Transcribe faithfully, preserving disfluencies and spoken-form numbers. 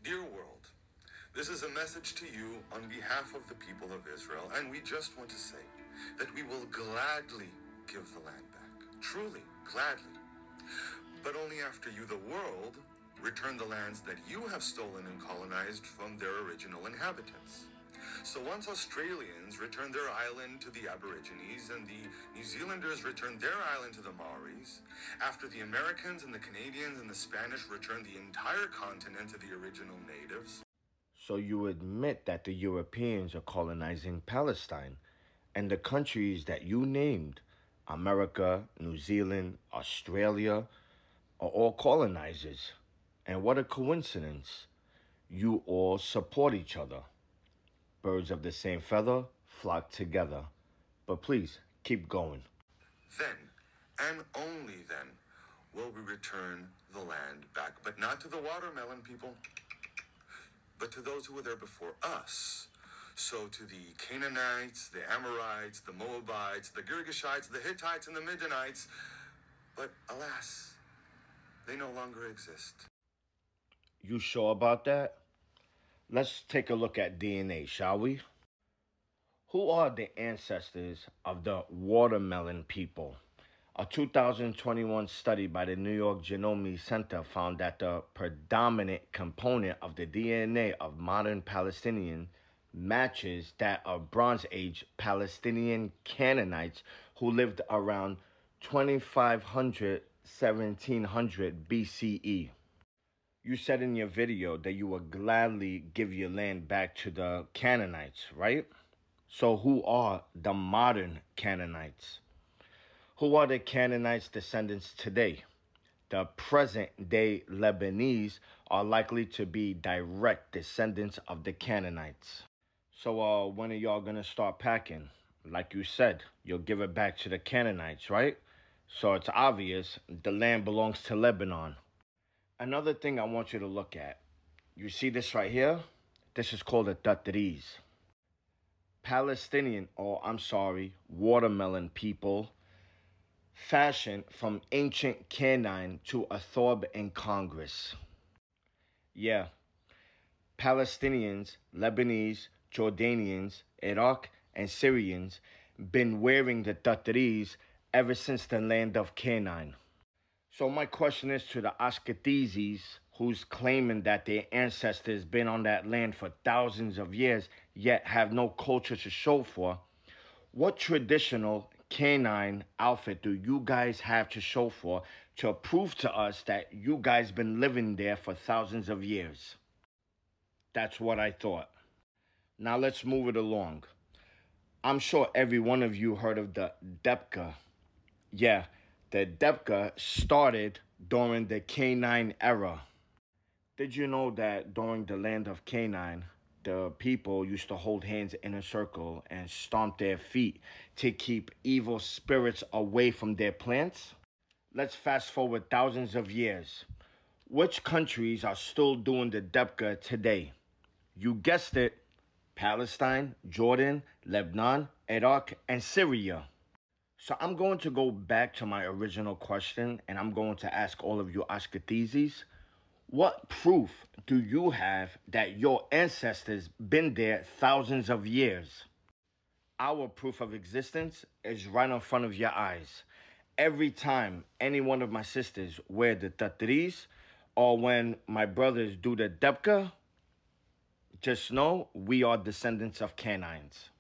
Dear world, this is a message to you on behalf of the people of Israel, and we just want to say that we will gladly give the land back. Truly, gladly. But only after you, the world, return the lands that you have stolen and colonized from their original inhabitants. So once Australians return their island to the Aborigines and the New Zealanders return their island to the Maoris, after the Americans and the Canadians and the Spanish return the entire continent to the original natives. So you admit that the Europeans are colonizing Palestine, and the countries that you named, America, New Zealand, Australia, are all colonizers. And what a coincidence. You all support each other. Birds of the same feather flock together. But please, keep going. Then, and only then, will we return the land back. But not to the watermelon people, but to those who were there before us. So to the Canaanites, the Amorites, the Moabites, the Girgashites, the Hittites, and the Midianites. But alas, they no longer exist. You sure about that? Let's take a look at D N A, shall we? Who are the ancestors of the watermelon people? A two thousand twenty-one study by the New York Genome Center found that the predominant component of the D N A of modern Palestinian matches that of Bronze Age Palestinian Canaanites who lived around twenty-five hundred, seventeen hundred B C E. You said in your video that you would gladly give your land back to the Canaanites, right? So who are the modern Canaanites? Who are the Canaanites' descendants today? The present-day Lebanese are likely to be direct descendants of the Canaanites. So uh, when are y'all going to start packing? Like you said, you'll give it back to the Canaanites, right? So it's obvious the land belongs to Lebanon. Another thing I want you to look at. You see this right here? This is called a Tatariz. Palestinian, or I'm sorry, watermelon people, fashioned from ancient Canaan to a Thorb in Congress. Yeah, Palestinians, Lebanese, Jordanians, Iraq, and Syrians been wearing the Tatariz ever since the land of Canaan. So my question is to the Ashkenazis who's claiming that their ancestors been on that land for thousands of years yet have no culture to show for. What traditional canine outfit do you guys have to show for to prove to us that you guys been living there for thousands of years? That's what I thought. Now let's move it along. I'm sure every one of you heard of the Debka. Yeah, the Debka started during the Canine era. Did you know that during the land of Canaan, the people used to hold hands in a circle and stomp their feet to keep evil spirits away from their plants? Let's fast forward thousands of years. Which countries are still doing the Debka today? You guessed it, Palestine, Jordan, Lebanon, Iraq, and Syria. So I'm going to go back to my original question, and I'm going to ask all of you Ashkenazis, what proof do you have that your ancestors been there thousands of years? Our proof of existence is right in front of your eyes. Every time any one of my sisters wear the Tatariz, or when my brothers do the Debka, just know we are descendants of Canaanites.